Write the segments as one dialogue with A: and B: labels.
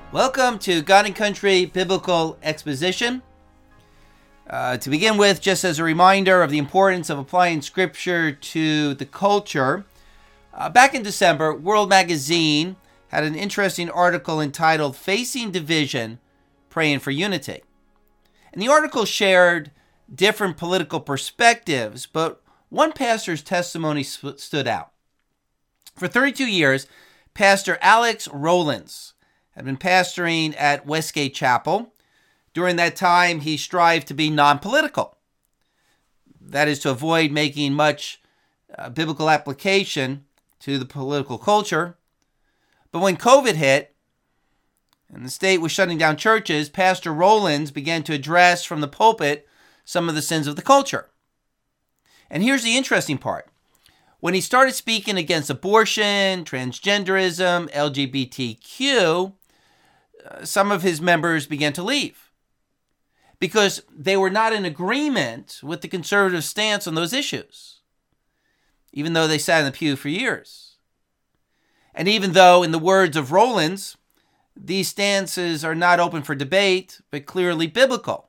A: Welcome to God and Country Biblical Exposition. To begin with, just as a reminder of the importance of applying Scripture to the culture, back in December, World Magazine had an interesting article entitled Facing Division, Praying for Unity. And the article shared different political perspectives, but one pastor's testimony stood out. For 32 years, Pastor Alex Rollins had been pastoring at Westgate Chapel. During that time, he strived to be non-political. That is, to avoid making much biblical application to the political culture. But when COVID hit and the state was shutting down churches, Pastor Rollins began to address from the pulpit some of the sins of the culture. And here's the interesting part. When he started speaking against abortion, transgenderism, LGBTQ, some of his members began to leave because they were not in agreement with the conservative stance on those issues, even though they sat in the pew for years. And even though, in the words of Rollins, these stances are not open for debate, but clearly biblical.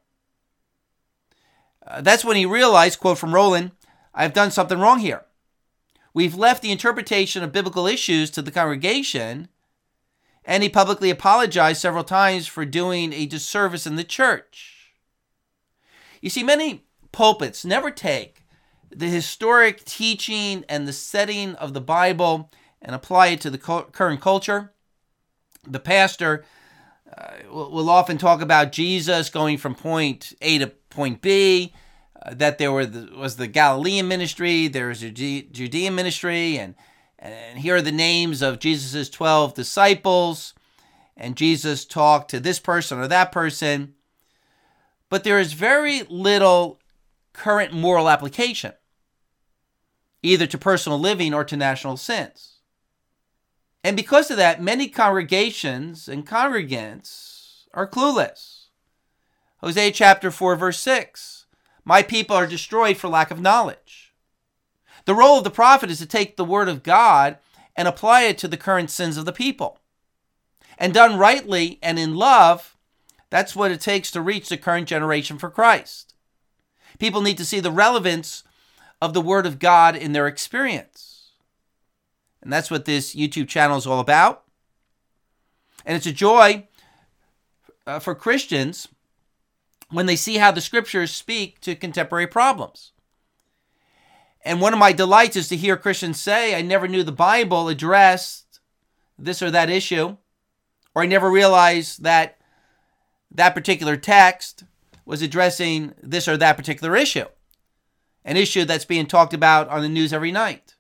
A: That's when he realized, quote from Rollins, "I've done something wrong here. We've left the interpretation of biblical issues to the congregation," and he publicly apologized several times for doing a disservice in the church. You see, many pulpits never take the historic teaching and the setting of the Bible and apply it to the current culture. The pastor will often talk about Jesus going from point A to point B, that there was the Galilean ministry, there was a Judean ministry, and here are the names of Jesus' 12 disciples, and Jesus talked to this person or that person. But there is very little current moral application, either to personal living or to national sins. And because of that, many congregations and congregants are clueless. Hosea chapter 4, verse 6, "My people are destroyed for lack of knowledge." The role of the prophet is to take the word of God and apply it to the current sins of the people. And done rightly and in love, that's what it takes to reach the current generation for Christ. People need to see the relevance of the word of God in their experience. And that's what this YouTube channel is all about. And it's a joy for Christians when they see how the scriptures speak to contemporary problems. And one of my delights is to hear Christians say, "I never knew the Bible addressed this or that issue," or "I never realized that that particular text was addressing this or that particular issue," an issue that's being talked about on the news every night.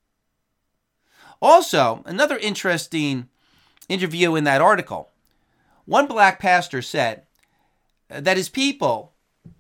A: Also, another interesting interview in that article, one black pastor said that his people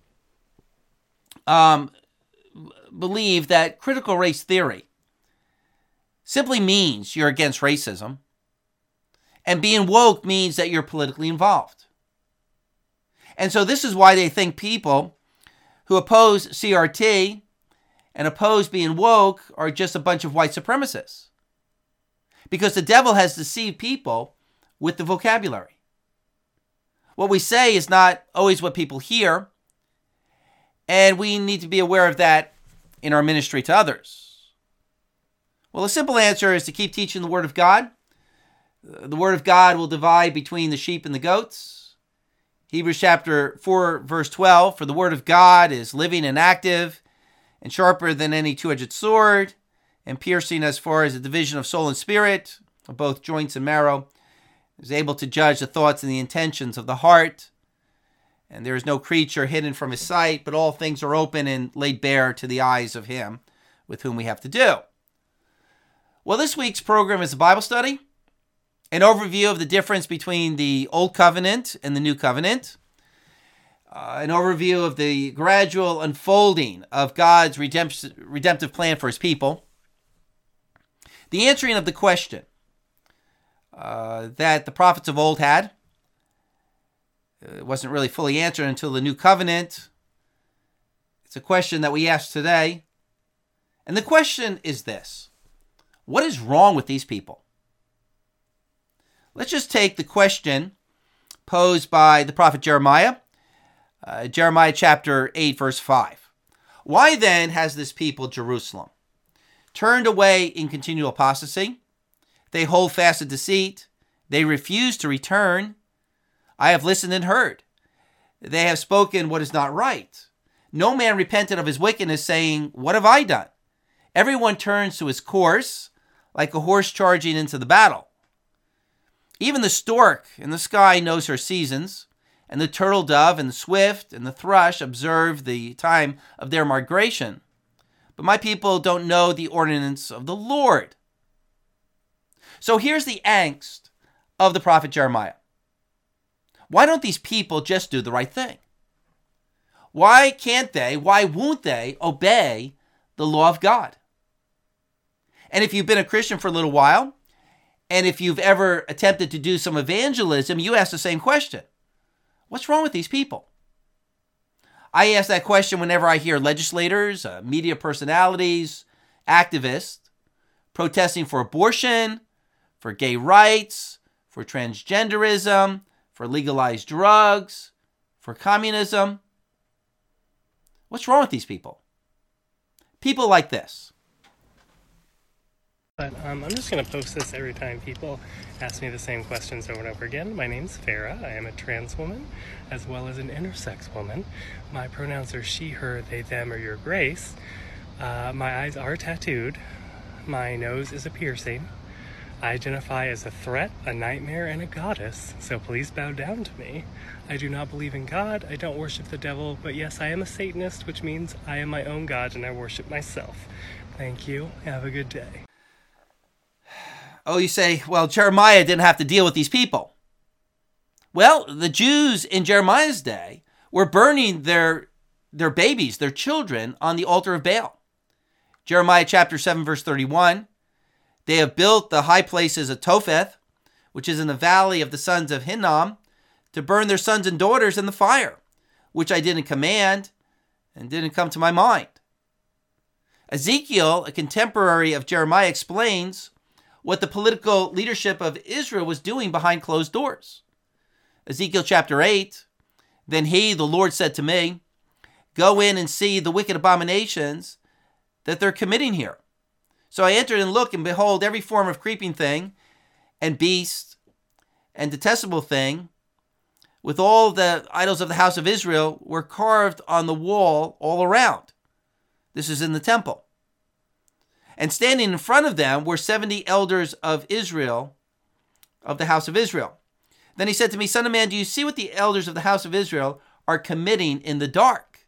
A: believe that critical race theory simply means you're against racism, and being woke means that you're politically involved. And so this is why they think people who oppose CRT and oppose being woke are just a bunch of white supremacists. Because the devil has deceived people with the vocabulary. What we say is not always what people hear, and we need to be aware of that in our ministry to others. Well, a simple answer is to keep teaching the Word of God. The Word of God will divide between the sheep and the goats. Hebrews chapter 4, verse 12, "For the Word of God is living and active and sharper than any two-edged sword, and piercing as far as the division of soul and spirit, of both joints and marrow, is able to judge the thoughts and the intentions of the heart. And there is no creature hidden from his sight, but all things are open and laid bare to the eyes of him with whom we have to do." Well, this week's program is a Bible study, an overview of the difference between the Old Covenant and the New Covenant, an overview of the gradual unfolding of God's redemptive plan for his people, the answering of the question that the prophets of old had. It wasn't really fully answered until the New Covenant. It's a question that we ask today. And the question is this: what is wrong with these people? Let's just take the question posed by the prophet Jeremiah. Jeremiah chapter 8, verse 5. Why then has this people, Jerusalem, turned away in continual apostasy? They hold fast to deceit. They refuse to return. I have listened and heard. They have spoken what is not right. No man repented of his wickedness, saying, what have I done? Everyone turns to his course, like a horse charging into the battle. Even the stork in the sky knows her seasons, and the turtle dove and the swift and the thrush observe the time of their migration. But my people don't know the ordinance of the Lord. So here's the angst of the prophet Jeremiah. Why don't these people just do the right thing? Why won't they obey the law of God? And if you've been a Christian for a little while, and if you've ever attempted to do some evangelism, you ask the same question. What's wrong with these people? I ask that question whenever I hear legislators, media personalities, activists protesting for abortion, for gay rights, for transgenderism, for legalized drugs, for communism. What's wrong with these people? People like this.
B: But I'm just going to post this every time people ask me the same questions over and over again. My name's Farah. I am a trans woman as well as an intersex woman. My pronouns are she, her, they, them, or your grace. My eyes are tattooed. My nose is a piercing. I identify as a threat, a nightmare, and a goddess, so please bow down to me. I do not believe in God. I don't worship the devil, but yes, I am a Satanist, which means I am my own God and I worship myself. Thank you. Have a good day.
A: Oh, you say, well, Jeremiah didn't have to deal with these people. Well, the Jews in Jeremiah's day were burning their babies, their children, on the altar of Baal. Jeremiah chapter 7, verse 31. They have built the high places of Topheth, which is in the valley of the sons of Hinnom, to burn their sons and daughters in the fire, which I didn't command and didn't come to my mind. Ezekiel, a contemporary of Jeremiah, explains what the political leadership of Israel was doing behind closed doors. Ezekiel chapter 8, then he, the Lord, said to me, go in and see the wicked abominations that they're committing here. So I entered and looked, and behold, every form of creeping thing and beast and detestable thing with all the idols of the house of Israel were carved on the wall all around. This is in the temple. And standing in front of them were 70 elders of Israel, of the house of Israel. Then he said to me, son of man, do you see what the elders of the house of Israel are committing in the dark?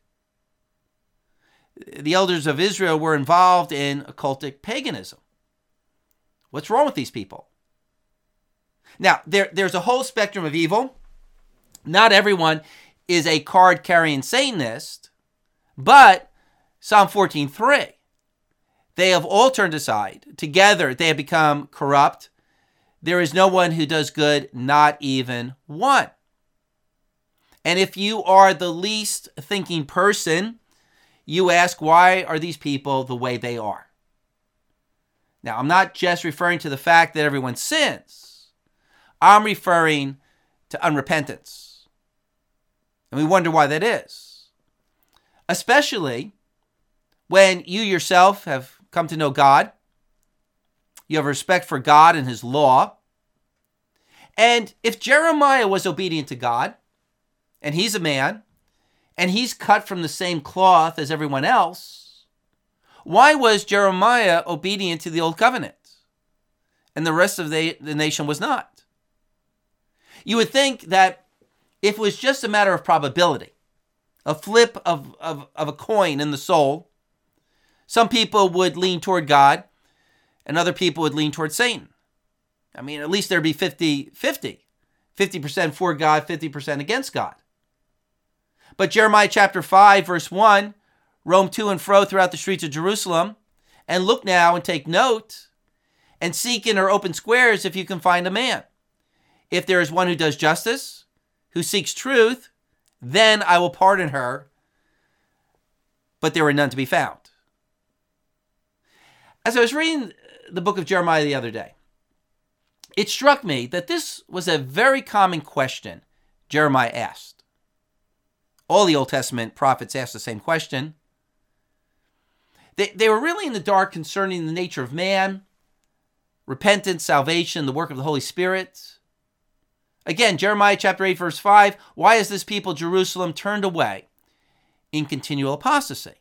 A: The elders of Israel were involved in occultic paganism. What's wrong with these people? Now, there's a whole spectrum of evil. Not everyone is a card-carrying Satanist, but Psalm 14:3, they have all turned aside. Together they have become corrupt. There is no one who does good, not even one. And if you are the least thinking person, you ask, why are these people the way they are? Now, I'm not just referring to the fact that everyone sins. I'm referring to unrepentance. And we wonder why that is. Especially when you yourself have come to know God. You have respect for God and his law. And if Jeremiah was obedient to God, and he's a man, and he's cut from the same cloth as everyone else, why was Jeremiah obedient to the old covenant and the rest of the nation was not? You would think that if it was just a matter of probability, a flip of a coin in the soul, some people would lean toward God and other people would lean toward Satan. I mean, at least there'd be 50-50. 50% for God, 50% against God. But Jeremiah chapter 5, verse 1, roam to and fro throughout the streets of Jerusalem, and look now and take note, and seek in her open squares if you can find a man. If there is one who does justice, who seeks truth, then I will pardon her. But there were none to be found. As I was reading the book of Jeremiah the other day, it struck me that this was a very common question Jeremiah asked. All the Old Testament prophets asked the same question. They were really in the dark concerning the nature of man, repentance, salvation, the work of the Holy Spirit. Again, Jeremiah chapter 8, verse 5, why is this people, Jerusalem, turned away in continual apostasy?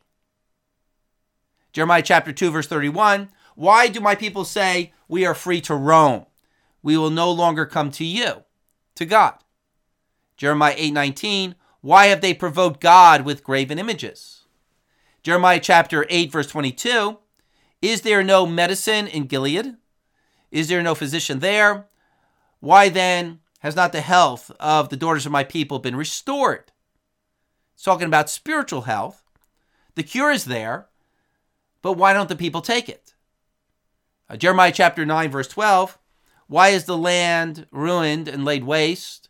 A: Jeremiah chapter 2, verse 31, why do my people say, we are free to roam? We will no longer come to you, to God. Jeremiah 8:19, why have they provoked God with graven images? Jeremiah chapter 8, verse 22, is there no medicine in Gilead? Is there no physician there? Why then has not the health of the daughters of my people been restored? It's talking about spiritual health. The cure is there, but why don't the people take it? Jeremiah chapter 9, verse 12, why is the land ruined and laid waste?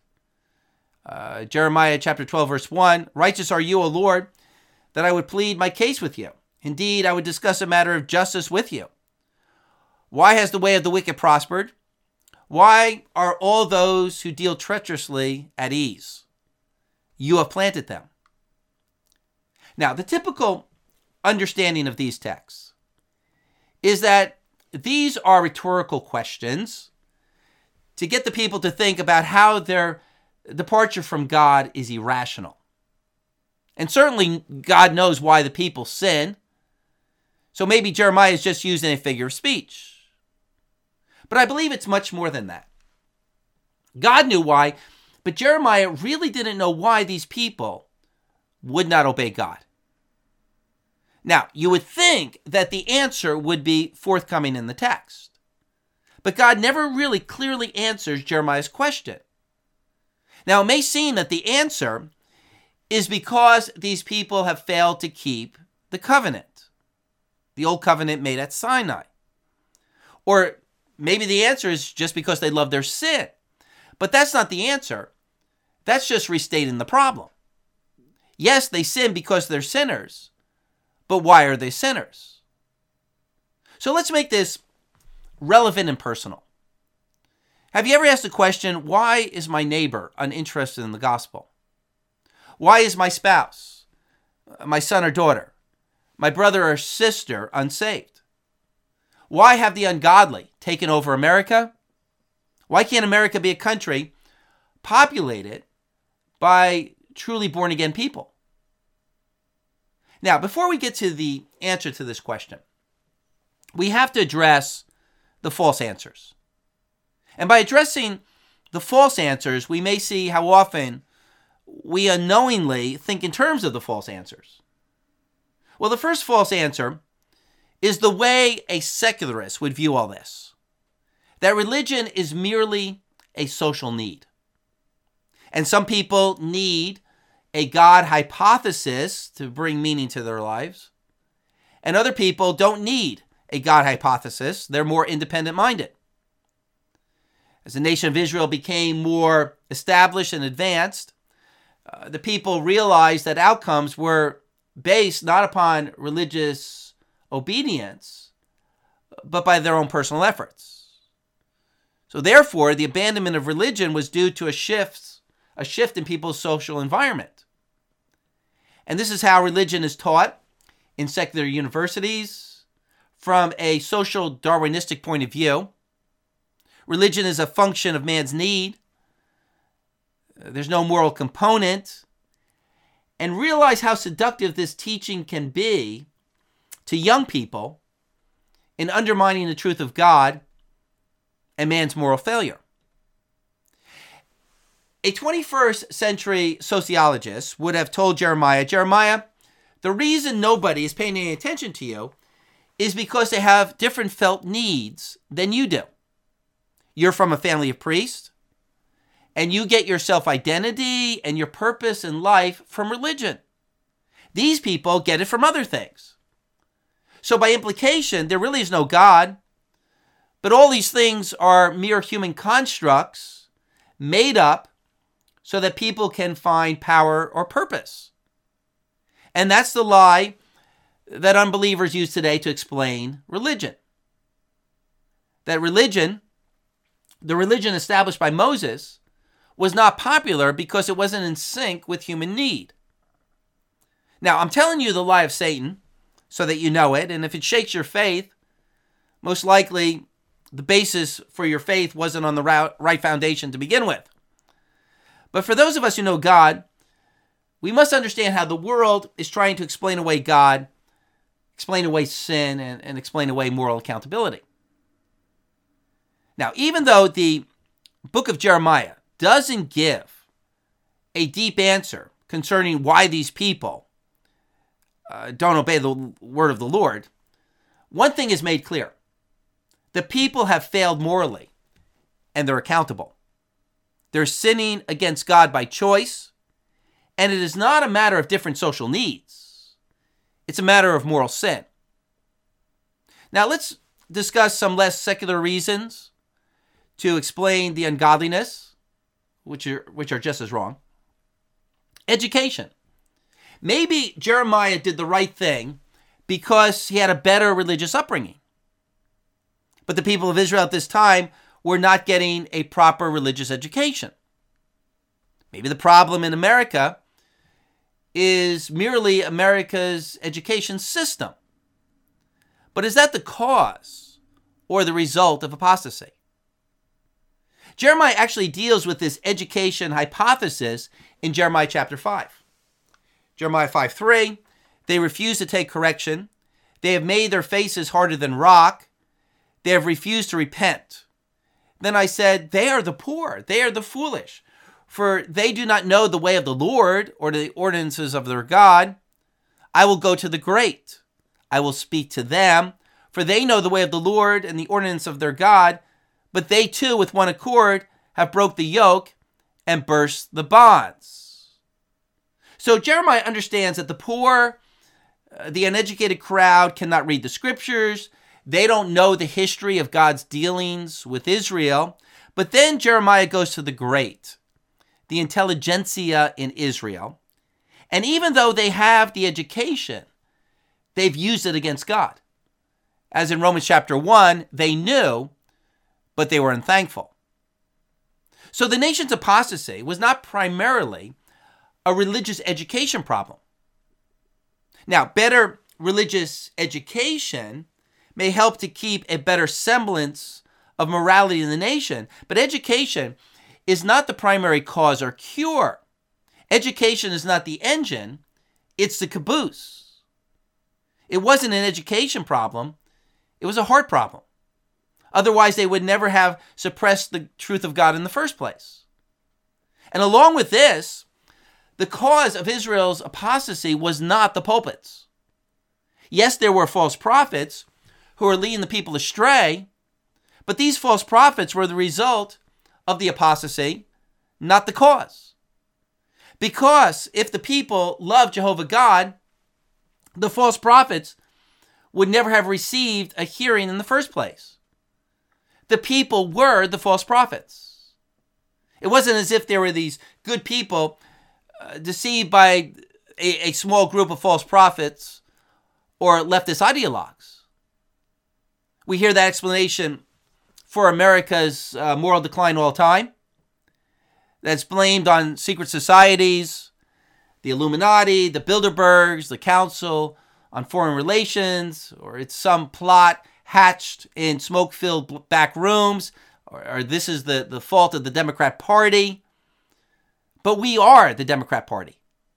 A: Jeremiah chapter 12, verse 1, righteous are you, O Lord, that I would plead my case with you. Indeed, I would discuss a matter of justice with you. Why has the way of the wicked prospered? Why are all those who deal treacherously at ease? You have planted them. Now, the typical understanding of these texts is that these are rhetorical questions to get the people to think about how their departure from God is irrational. And certainly God knows why the people sin. So maybe Jeremiah is just using a figure of speech. But I believe it's much more than that. God knew why, but Jeremiah really didn't know why these people would not obey God. Now, you would think that the answer would be forthcoming in the text. But God never really clearly answers Jeremiah's question. Now, it may seem that the answer is because these people have failed to keep the covenant, the old covenant made at Sinai. Or maybe the answer is just because they love their sin. But that's not the answer. That's just restating the problem. Yes, they sin because they're sinners. But why are they sinners? So let's make this relevant and personal. Have you ever asked the question, why is my neighbor uninterested in the gospel? Why is my spouse, my son or daughter, my brother or sister unsaved? Why have the ungodly taken over America? Why can't America be a country populated by truly born-again people? Now, before we get to the answer to this question, we have to address the false answers. And by addressing the false answers, we may see how often we unknowingly think in terms of the false answers. Well, the first false answer is the way a secularist would view all this. That religion is merely a social need. And some people need a God hypothesis to bring meaning to their lives. And other people don't need a God hypothesis. They're more independent-minded. As the nation of Israel became more established and advanced, the people realized that outcomes were based not upon religious obedience, but by their own personal efforts. So therefore, the abandonment of religion was due to a shift in people's social environment. And this is how religion is taught in secular universities from a social Darwinistic point of view. Religion is a function of man's need. There's no moral component. And realize how seductive this teaching can be to young people in undermining the truth of God and man's moral failure. A 21st century sociologist would have told Jeremiah, the reason nobody is paying any attention to you is because they have different felt needs than you do. You're from a family of priests, and you get your self-identity and your purpose in life from religion. These people get it from other things. So by implication, there really is no God, but all these things are mere human constructs made up so that people can find power or purpose. And that's the lie that unbelievers use today to explain religion. That religion, the religion established by Moses, was not popular because it wasn't in sync with human need. Now, I'm telling you the lie of Satan so that you know it, and if it shakes your faith, most likely the basis for your faith wasn't on the right foundation to begin with. But for those of us who know God, we must understand how the world is trying to explain away God, explain away sin, and explain away moral accountability. Now, even though the book of Jeremiah doesn't give a deep answer concerning why these people don't obey the word of the Lord, one thing is made clear. The people have failed morally, and they're accountable. They're sinning against God by choice, and it is not a matter of different social needs. It's a matter of moral sin. Now let's discuss some less secular reasons to explain the ungodliness, which are just as wrong. Education. Maybe Jeremiah did the right thing because he had a better religious upbringing. But the people of Israel at this time were not getting a proper religious education. Maybe the problem in America is merely America's education system. But is that the cause or the result of apostasy? Jeremiah actually deals with this education hypothesis in Jeremiah chapter 5. Jeremiah 5:3, they refuse to take correction. They have made their faces harder than rock. They have refused to repent. Then I said, they are the poor, they are the foolish, for they do not know the way of the Lord or the ordinances of their God. I will go to the great. I will speak to them, for they know the way of the Lord and the ordinance of their God, but they too with one accord have broke the yoke and burst the bonds. So Jeremiah understands that the poor, the uneducated crowd cannot read the scriptures. They don't know the history of God's dealings with Israel. But then Jeremiah goes to the great, the intelligentsia in Israel. And even though they have the education, they've used it against God. As in Romans chapter 1, they knew, but they were unthankful. So the nation's apostasy was not primarily a religious education problem. Now, better religious education may help to keep a better semblance of morality in the nation, but education is not the primary cause or cure. Education is not the engine, it's the caboose. It wasn't an education problem, it was a heart problem. Otherwise, they would never have suppressed the truth of God in the first place. And along with this, the cause of Israel's apostasy was not the pulpits. Yes, there were false prophets who were leading the people astray, but these false prophets were the result of the apostasy, not the cause. Because if the people loved Jehovah God, the false prophets would never have received a hearing in the first place. The people were the false prophets. It wasn't as if there were these good people deceived by a small group of false prophets or leftist ideologues. We hear that explanation for America's moral decline all the time. That's blamed on secret societies, the Illuminati, the Bilderbergs, the Council on Foreign Relations, or it's some plot hatched in smoke-filled back rooms, or this is the fault of the Democrat Party. But we are the Democrat Party.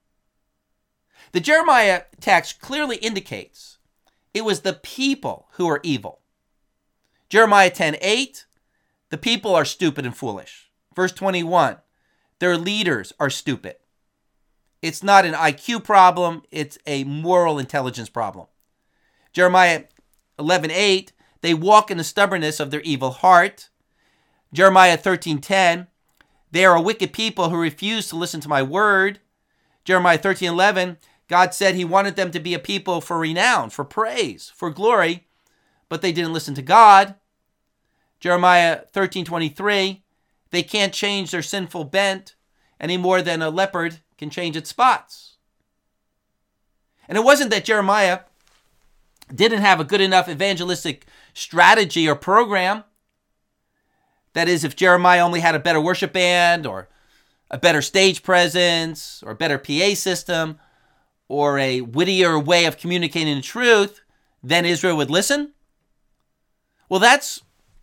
A: The Jeremiah text clearly indicates it was the people who are evil. Jeremiah 10:8, the people are stupid and foolish. Verse 21, their leaders are stupid. It's not an IQ problem, it's a moral intelligence problem. Jeremiah 11:8, they walk in the stubbornness of their evil heart. Jeremiah 13:10, they are a wicked people who refuse to listen to my word. Jeremiah 13:11, God said he wanted them to be a people for renown, for praise, for glory, but they didn't listen to God. Jeremiah 13:23, they can't change their sinful bent any more than a leopard can change its spots. And it wasn't that Jeremiah didn't have a good enough evangelistic strategy or program. That is, if Jeremiah only had a better worship band or a better stage presence or a better PA system or a wittier way of communicating the truth, then Israel would listen? Well, that's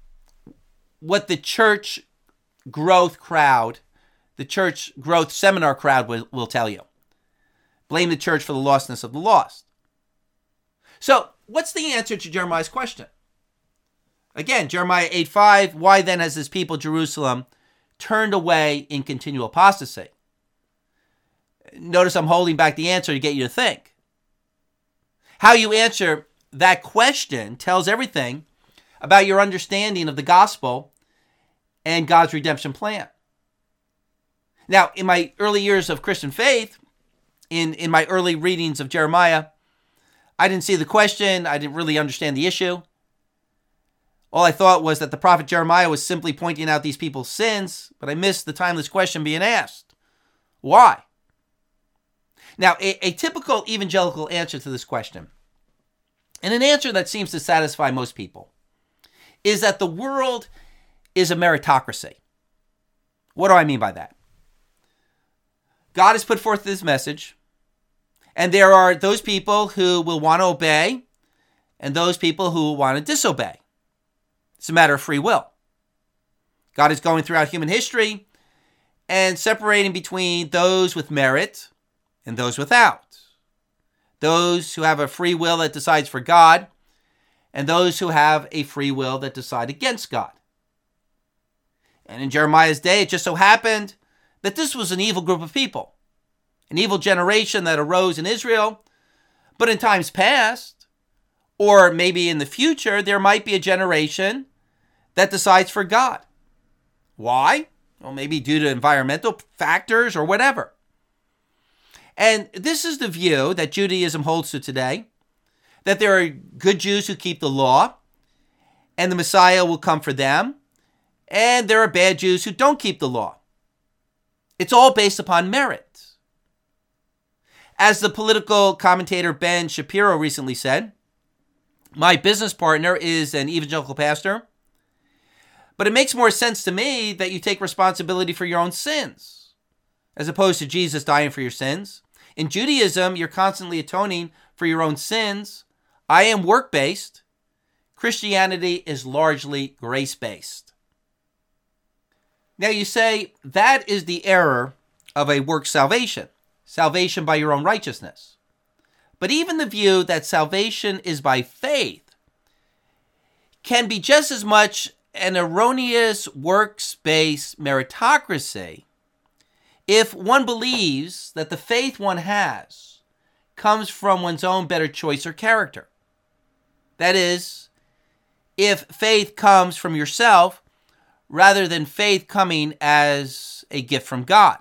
A: what the church growth crowd, the church growth seminar crowd will tell you. Blame the church for the lostness of the lost. So, what's the answer to Jeremiah's question? Again, Jeremiah 8:5, why then has this people, Jerusalem, turned away in continual apostasy? Notice I'm holding back the answer to get you to think. How you answer that question tells everything about your understanding of the gospel and God's redemption plan. Now, in my early years of Christian faith, in my early readings of Jeremiah, I didn't see the question. I didn't really understand the issue. All I thought was that the prophet Jeremiah was simply pointing out these people's sins, but I missed the timeless question being asked. Why? Now, a typical evangelical answer to this question, and an answer that seems to satisfy most people, is that the world is a meritocracy. What do I mean by that? God has put forth this message, and there are those people who will want to obey and those people who will want to disobey. It's a matter of free will. God is going throughout human history and separating between those with merit and those without. Those who have a free will that decides for God and those who have a free will that decide against God. And in Jeremiah's day, it just so happened that this was an evil group of people, an evil generation that arose in Israel. But in times past, or maybe in the future, there might be a generation that decides for God. Why? Well, maybe due to environmental factors or whatever. And this is the view that Judaism holds to today, that there are good Jews who keep the law, and the Messiah will come for them, and there are bad Jews who don't keep the law. It's all based upon merit. As the political commentator Ben Shapiro recently said, my business partner is an evangelical pastor, but it makes more sense to me that you take responsibility for your own sins, as opposed to Jesus dying for your sins. In Judaism, you're constantly atoning for your own sins. I am work-based. Christianity is largely grace-based. Now you say, that is the error of a work salvation, salvation by your own righteousness. But even the view that salvation is by faith can be just as much an erroneous works-based meritocracy if one believes that the faith one has comes from one's own better choice or character. That is, if faith comes from yourself rather than faith coming as a gift from God.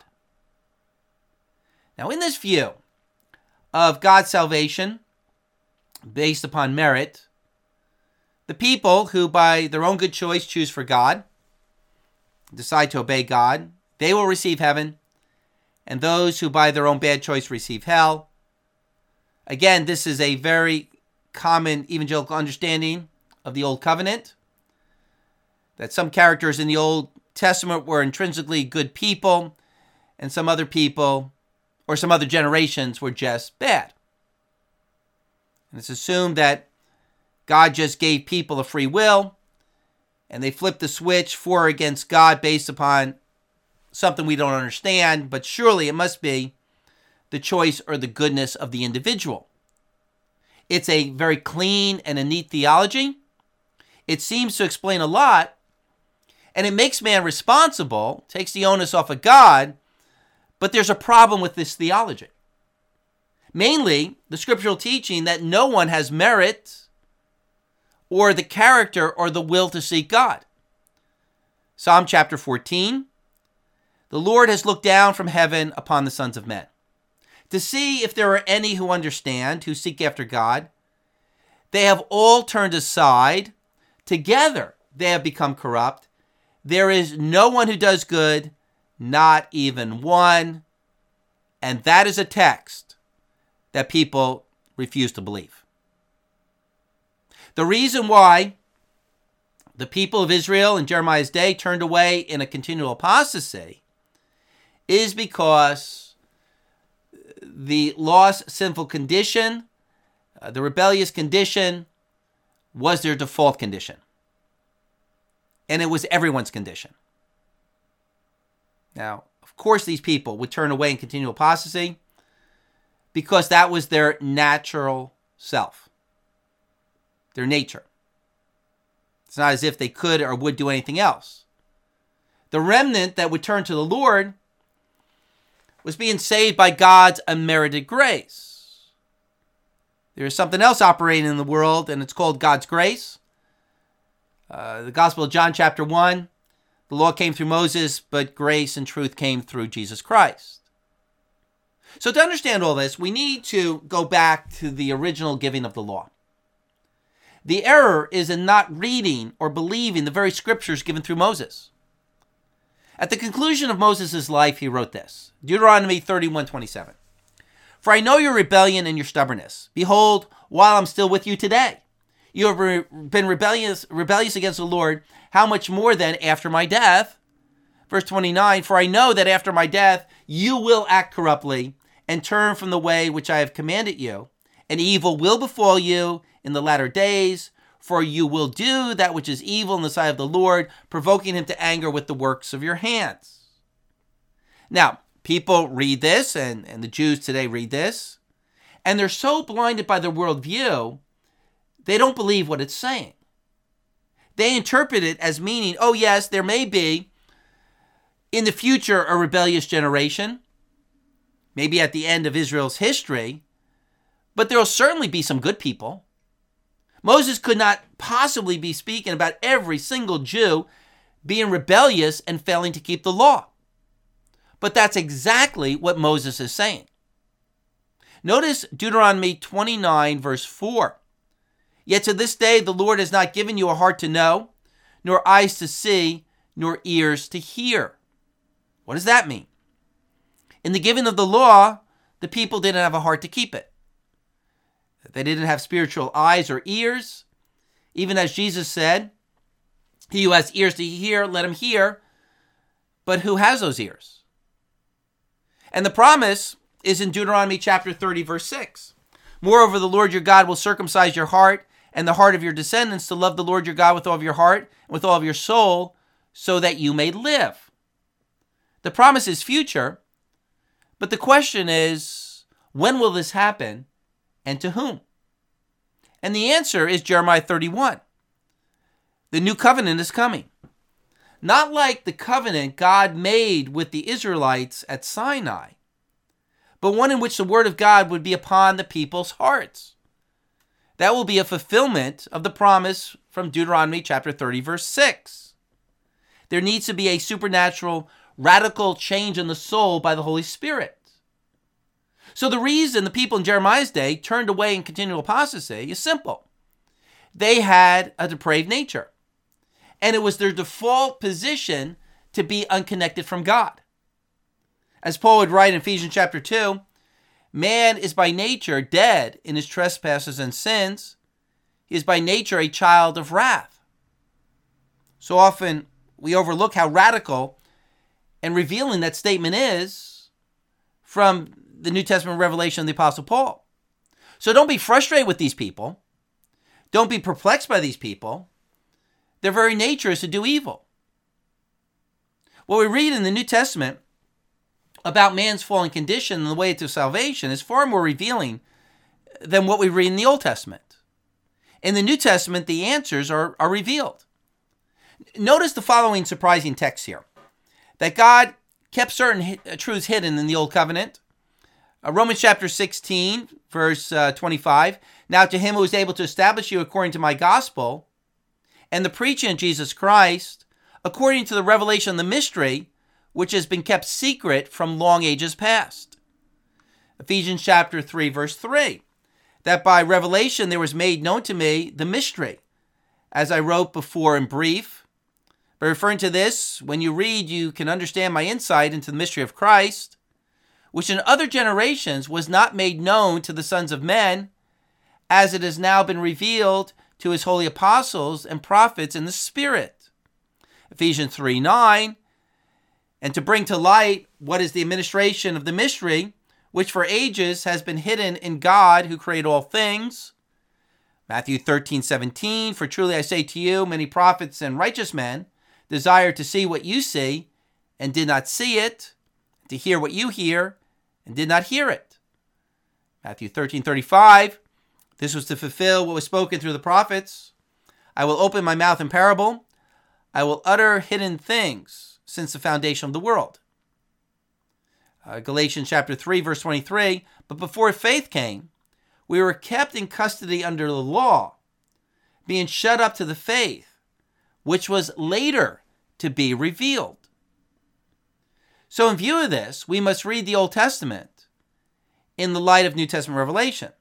A: Now, in this view of God's salvation based upon merit, the people who by their own good choice choose for God, decide to obey God, they will receive heaven, and those who by their own bad choice receive hell. Again, this is a very common evangelical understanding of the Old Covenant, that some characters in the Old Testament were intrinsically good people, and some other people, or some other generations, were just bad. And it's assumed that God just gave people a free will, and they flipped the switch for or against God based upon something we don't understand, but surely it must be the choice or the goodness of the individual. It's a very clean and a neat theology. It seems to explain a lot, and it makes man responsible, takes the onus off of God, but there's a problem with this theology. Mainly, the scriptural teaching that no one has merit or the character or the will to seek God. Psalm chapter 14, the Lord has looked down from heaven upon the sons of men to see if there are any who understand, who seek after God. They have all turned aside. Together they have become corrupt. There is no one who does good, not even one. And that is a text that people refuse to believe. The reason why the people of Israel in Jeremiah's day turned away in a continual apostasy is because the lost sinful condition, the rebellious condition, was their default condition. And it was everyone's condition. Now, of course, these people would turn away and continue apostasy because that was their natural self, their nature. It's not as if they could or would do anything else. The remnant that would turn to the Lord was being saved by God's unmerited grace. There is something else operating in the world, and it's called God's grace. The Gospel of John chapter 1, the law came through Moses, but grace and truth came through Jesus Christ. So to understand all this, we need to go back to the original giving of the law. The error is in not reading or believing the very scriptures given through Moses. At the conclusion of Moses' life, he wrote this, Deuteronomy 31:27. For I know your rebellion and your stubbornness. Behold, while I'm still with you today, you have been rebellious against the Lord. How much more then after my death? Verse 29, for I know that after my death, you will act corruptly and turn from the way which I have commanded you, and evil will befall you in the latter days, for you will do that which is evil in the sight of the Lord, provoking him to anger with the works of your hands. Now, people read this, and the Jews today read this, and they're so blinded by their worldview, they don't believe what it's saying. They interpret it as meaning, oh yes, there may be in the future a rebellious generation, maybe at the end of Israel's history, but there will certainly be some good people. Moses could not possibly be speaking about every single Jew being rebellious and failing to keep the law. But that's exactly what Moses is saying. Notice Deuteronomy 29, verse 4. Yet to this day the Lord has not given you a heart to know, nor eyes to see, nor ears to hear. What does that mean? In the giving of the law, the people didn't have a heart to keep it. They didn't have spiritual eyes or ears. Even as Jesus said, he who has ears to hear, let him hear. But who has those ears? And the promise is in Deuteronomy chapter 30, verse 6. Moreover, the Lord your God will circumcise your heart and the heart of your descendants to love the Lord your God with all of your heart and with all of your soul, so that you may live. The promise is future, but the question is, when will this happen and to whom? And the answer is Jeremiah 31. The new covenant is coming. Not like the covenant God made with the Israelites at Sinai, but one in which the word of God would be upon the people's hearts. That will be a fulfillment of the promise from Deuteronomy chapter 30, verse 6. There needs to be a supernatural, radical change in the soul by the Holy Spirit. So the reason the people in Jeremiah's day turned away in continual apostasy is simple. They had a depraved nature, and it was their default position to be unconnected from God. As Paul would write in Ephesians chapter 2, man is by nature dead in his trespasses and sins. He is by nature a child of wrath. So often we overlook how radical and revealing that statement is from the New Testament revelation of the Apostle Paul. So don't be frustrated with these people. Don't be perplexed by these people. Their very nature is to do evil. What we read in the New Testament about man's fallen condition and the way to salvation is far more revealing than what we read in the Old Testament. In the New Testament, the answers are revealed. Notice the following surprising text here. That God kept certain truths hidden in the Old Covenant. Romans chapter 16, verse 25. Now to him who is able to establish you according to my gospel and the preaching of Jesus Christ, according to the revelation of the mystery, which has been kept secret from long ages past. Ephesians chapter 3, verse 3. That by revelation there was made known to me the mystery, as I wrote before in brief. By referring to this, when you read, you can understand my insight into the mystery of Christ, which in other generations was not made known to the sons of men, as it has now been revealed to his holy apostles and prophets in the Spirit. Ephesians 3:9. and to bring to light what is the administration of the mystery, which for ages has been hidden in God who created all things. Matthew 13:17, for truly I say to you, many prophets and righteous men desired to see what you see and did not see it, to hear what you hear and did not hear it. Matthew 13:35, this was to fulfill what was spoken through the prophets. I will open my mouth in parable. I will utter hidden things since the foundation of the world. Galatians chapter 3, verse 23, but before faith came, we were kept in custody under the law, being shut up to the faith, which was later to be revealed. So in view of this, we must read the Old Testament in the light of New Testament revelation.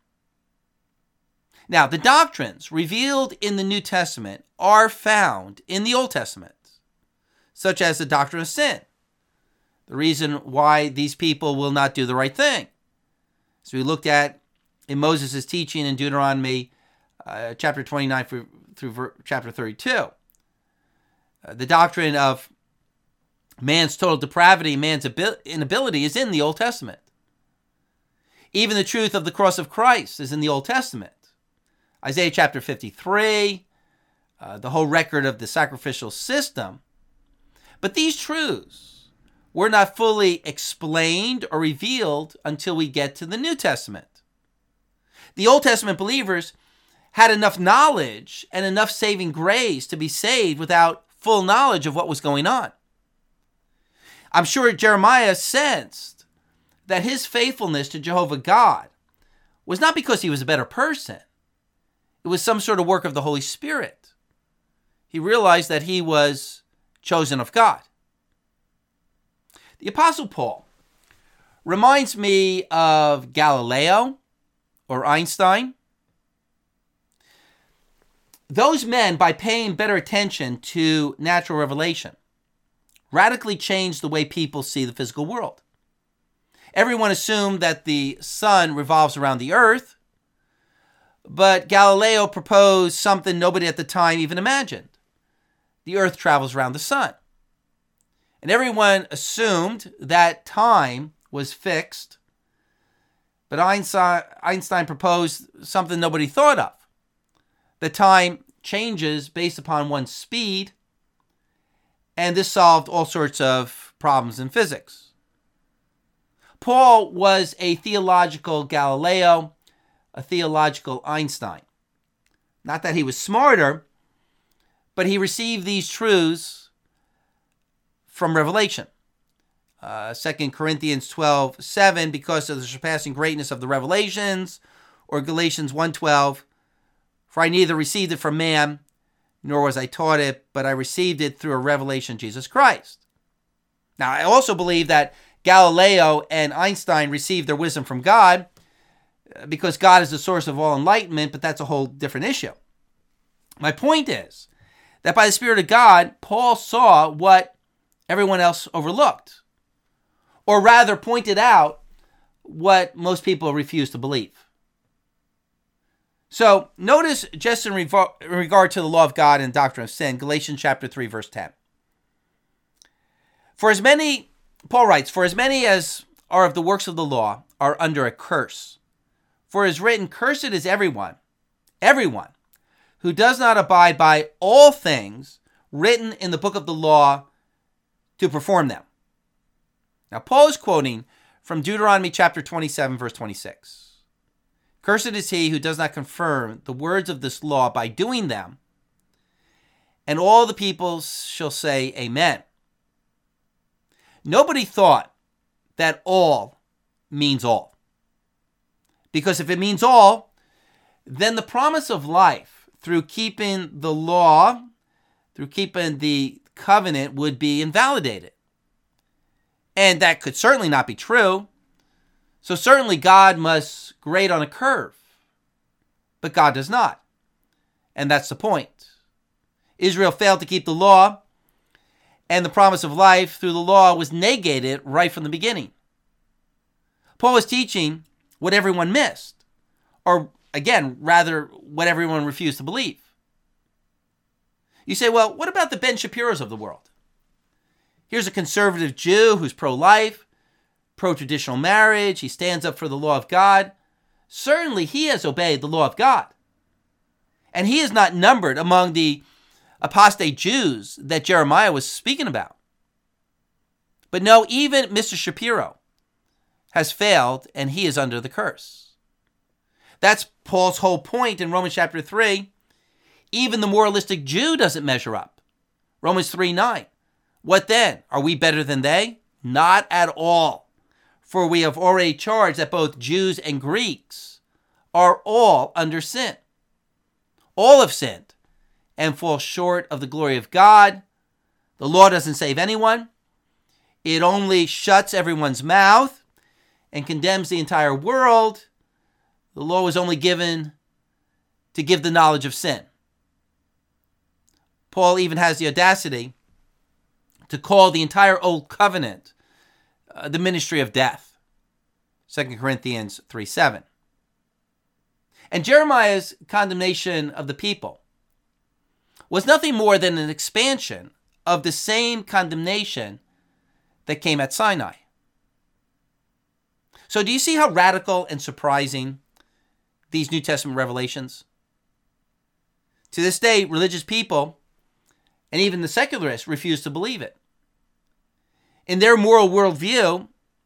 A: Now, the doctrines revealed in the New Testament are found in the Old Testament, such as the doctrine of sin, the reason why these people will not do the right thing. So we looked at in Moses' teaching in Deuteronomy chapter 29 through chapter 32. The doctrine of man's total depravity, man's inability is in the Old Testament. Even the truth of the cross of Christ is in the Old Testament. Isaiah chapter 53, the whole record of the sacrificial system. But these truths were not fully explained or revealed until we get to the New Testament. The Old Testament believers had enough knowledge and enough saving grace to be saved without full knowledge of what was going on. I'm sure Jeremiah sensed that his faithfulness to Jehovah God was not because he was a better person. It was some sort of work of the Holy Spirit. He realized that he was chosen of God. The Apostle Paul reminds me of Galileo or Einstein. Those men, by paying better attention to natural revelation, radically changed the way people see the physical world. Everyone assumed that the sun revolves around the earth, but Galileo proposed something nobody at the time even imagined. The earth travels around the sun. And everyone assumed that time was fixed, but Einstein proposed something nobody thought of. That time changes based upon one's speed, and this solved all sorts of problems in physics. Paul was a theological Galileo, a theological Einstein. Not that he was smarter, but he received these truths from revelation. 2 Corinthians 12:7, because of the surpassing greatness of the revelations, or Galatians 1:12, for I neither received it from man, nor was I taught it, but I received it through a revelation of Jesus Christ. Now, I also believe that Galileo and Einstein received their wisdom from God, because God is the source of all enlightenment, but that's a whole different issue. My point is that by the Spirit of God, Paul saw what everyone else overlooked, or rather pointed out what most people refuse to believe. So notice just in regard to the law of God and doctrine of sin, Galatians chapter 3, verse 10. Paul writes, for as many as are of the works of the law are under a curse. For it is written, cursed is everyone who does not abide by all things written in the book of the law to perform them. Now, Paul is quoting from Deuteronomy chapter 27, verse 26. Cursed is he who does not confirm the words of this law by doing them. And all the people shall say, Amen. Nobody thought that all means all. Because if it means all, then the promise of life through keeping the law, through keeping the covenant, would be invalidated. And that could certainly not be true. So certainly God must grade on a curve. But God does not. And that's the point. Israel failed to keep the law, and the promise of life through the law was negated right from the beginning. Paul was teaching what everyone missed, or again, rather, what everyone refused to believe. You say, well, what about the Ben Shapiros of the world? Here's a conservative Jew who's pro-life, pro-traditional marriage. He stands up for the law of God. Certainly he has obeyed the law of God. And he is not numbered among the apostate Jews that Jeremiah was speaking about. But no, even Mr. Shapiro has failed, and he is under the curse. That's Paul's whole point in Romans chapter 3. Even the moralistic Jew doesn't measure up. Romans 3:9. What then? Are we better than they? Not at all. For we have already charged that both Jews and Greeks are all under sin. All have sinned and fall short of the glory of God. The law doesn't save anyone. It only shuts everyone's mouth and condemns the entire world. The law was only given to give the knowledge of sin. Paul even has the audacity to call the entire Old Covenant the ministry of death. 2 Corinthians 3:7. And Jeremiah's condemnation of the people was nothing more than an expansion of the same condemnation that came at Sinai. So do you see how radical and surprising these New Testament revelations? To this day, religious people and even the secularists refuse to believe it. In their moral worldview,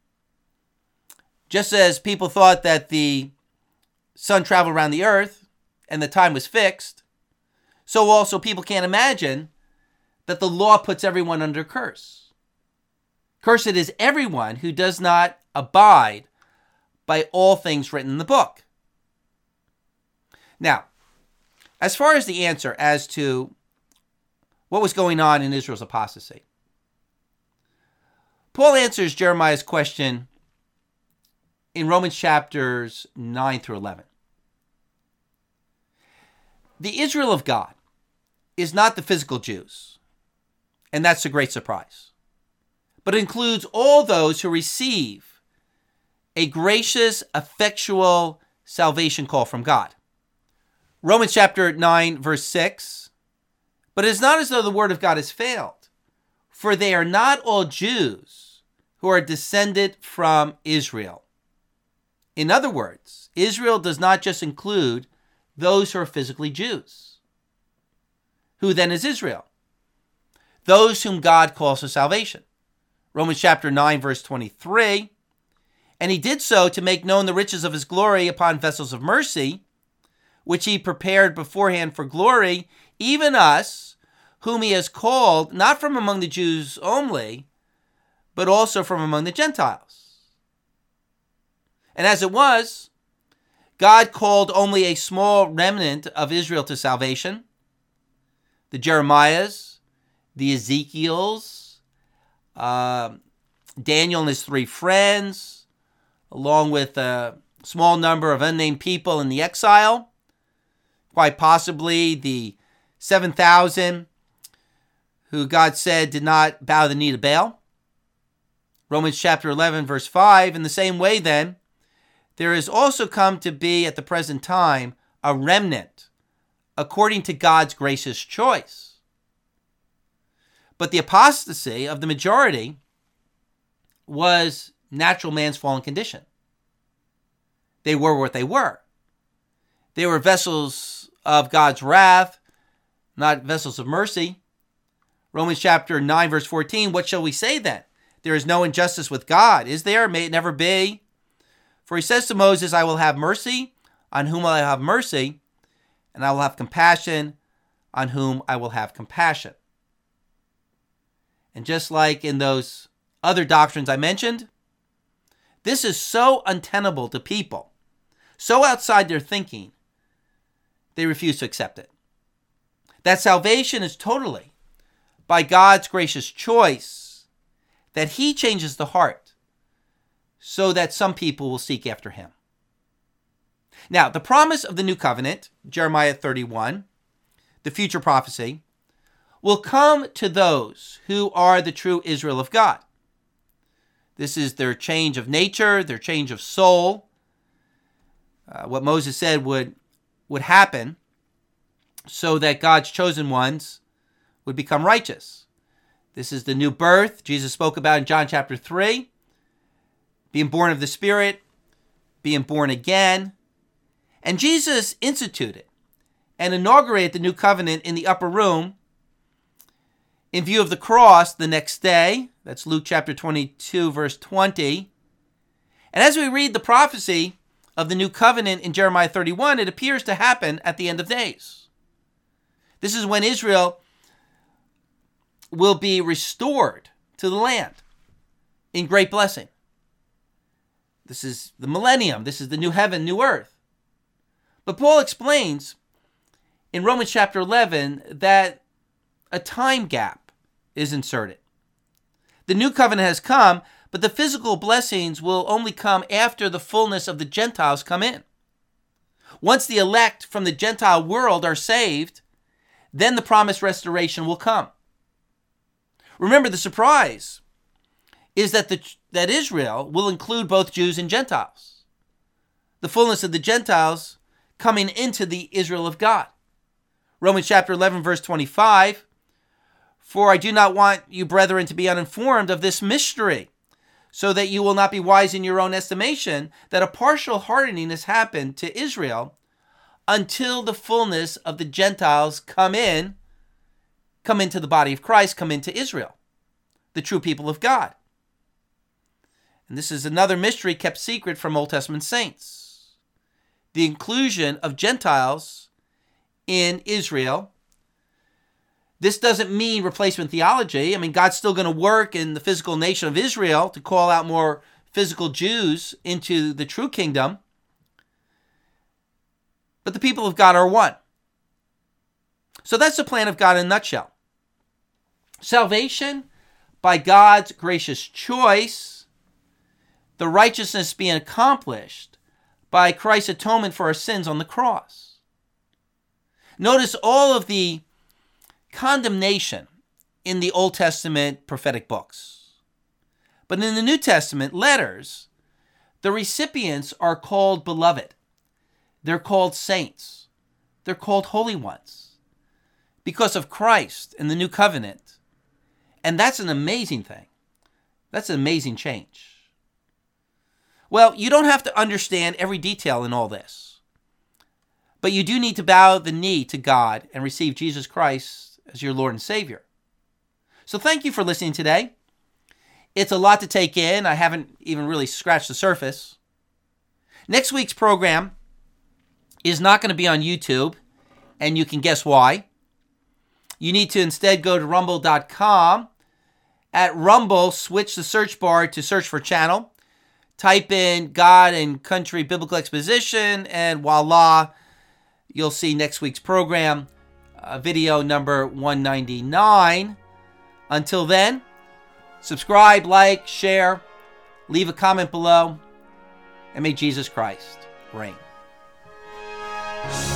A: just as people thought that the sun traveled around the earth and the time was fixed, so also people can't imagine that the law puts everyone under curse. Cursed is everyone who does not abide by all things written in the book. Now, as far as the answer as to what was going on in Israel's apostasy, Paul answers Jeremiah's question in Romans chapters 9 through 11. The Israel of God is not the physical Jews, and that's a great surprise, but includes all those who receive a gracious, effectual salvation call from God. Romans chapter 9, verse 6, but it is not as though the word of God has failed, for they are not all Jews who are descended from Israel. In other words, Israel does not just include those who are physically Jews. Who then is Israel? Those whom God calls to salvation. Romans chapter 9, verse 23, and he did so to make known the riches of his glory upon vessels of mercy, which he prepared beforehand for glory, even us, whom he has called, not from among the Jews only, but also from among the Gentiles. And as it was, God called only a small remnant of Israel to salvation. The Jeremiahs, the Ezekiels, Daniel and his 3 friends, along with a small number of unnamed people in the exile. Quite possibly the 7,000 who God said did not bow the knee to Baal. Romans chapter 11, verse 5. In the same way, then, there has also come to be at the present time a remnant according to God's gracious choice. But the apostasy of the majority was natural man's fallen condition. They were what they were. They were vessels of God's wrath, not vessels of mercy. Romans chapter 9, verse 14, what shall we say then? There is no injustice with God, is there? May it never be. For he says to Moses, I will have mercy on whom I will have mercy, and I will have compassion on whom I will have compassion. And just like in those other doctrines I mentioned, this is so untenable to people, so outside their thinking, they refuse to accept it. That salvation is totally by God's gracious choice, that he changes the heart so that some people will seek after him. Now, the promise of the new covenant, Jeremiah 31, the future prophecy, will come to those who are the true Israel of God. This is their change of nature, their change of soul. What Moses said would happen so that God's chosen ones would become righteous. This is the new birth Jesus spoke about in John chapter 3. Being born of the Spirit, being born again. And Jesus instituted and inaugurated the new covenant in the upper room in view of the cross the next day. That's Luke chapter 22, verse 20. And as we read the prophecy of the new covenant in Jeremiah 31, it appears to happen at the end of days. This is when Israel will be restored to the land in great blessing. This is the millennium. This is the new heaven, new earth. But Paul explains in Romans chapter 11 that a time gap is inserted. The new covenant has come, but the physical blessings will only come after the fullness of the Gentiles come in. Once the elect from the Gentile world are saved, then the promised restoration will come. Remember, the surprise is that Israel will include both Jews and Gentiles. The fullness of the Gentiles coming into the Israel of God. Romans chapter 11, verse 25, "For I do not want you, brethren, to be uninformed of this mystery, so that you will not be wise in your own estimation, that a partial hardening has happened to Israel until the fullness of the Gentiles come into the body of Christ, come into Israel, the true people of God." And this is another mystery kept secret from Old Testament saints. The inclusion of Gentiles in Israel. This doesn't mean replacement theology. I mean, God's still going to work in the physical nation of Israel to call out more physical Jews into the true kingdom. But the people of God are one. So that's the plan of God in a nutshell. Salvation by God's gracious choice, the righteousness being accomplished by Christ's atonement for our sins on the cross. Notice all of the condemnation in the Old Testament prophetic books. But in the New Testament letters, the recipients are called beloved. They're called saints. They're called holy ones because of Christ and the new covenant. And that's an amazing thing. That's an amazing change. Well, you don't have to understand every detail in all this, but you do need to bow the knee to God and receive Jesus Christ as your Lord and Savior. So thank you for listening today. It's a lot to take in. I haven't even really scratched the surface. Next week's program is not going to be on YouTube, and you can guess why. You need to instead go to rumble.com. At Rumble, switch the search bar to search for channel. Type in God and Country Biblical Exposition, and voila, you'll see next week's program, video number 199. Until then, subscribe, like, share, leave a comment below, and may Jesus Christ reign.